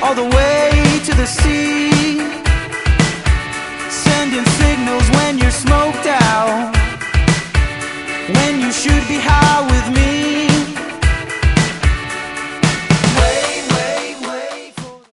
all the way to the sea, sending signals when you're smoked out, when you should be high with me.